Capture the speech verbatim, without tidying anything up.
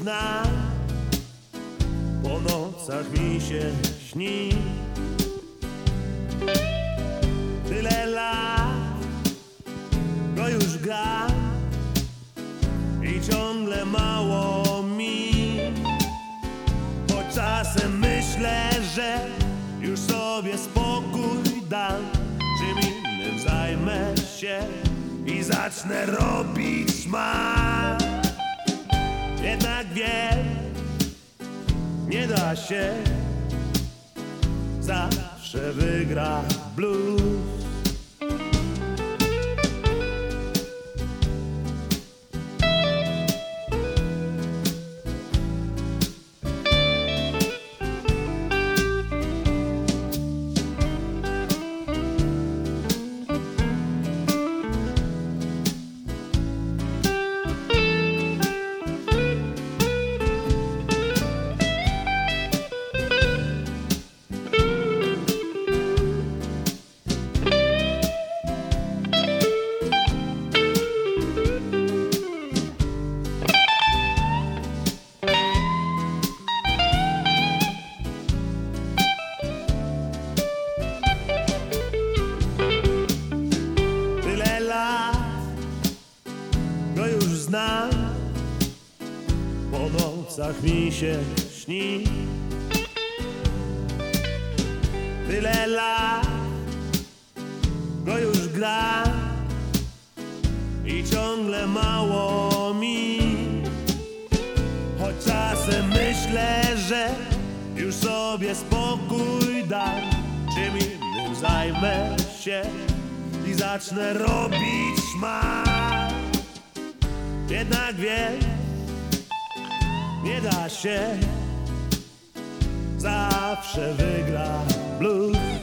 znam, po nocach mi się śni. Tyle lat go już gram i ciągle mało mi. Choć czasem myślę, że już sobie spokój dam, czym innym zajmę się i zacznę robić szmal. Jednak wiem, nie da się, zawsze wygra blues. Go już znam, po nocach mi się śni. Tyle lat go już gram i ciągle mało mi. Choć czasem myślę, że już sobie spokój dam, czym innym zajmę się i zacznę robić szmal. Jednak wiem, nie da się, zawsze wygra blues.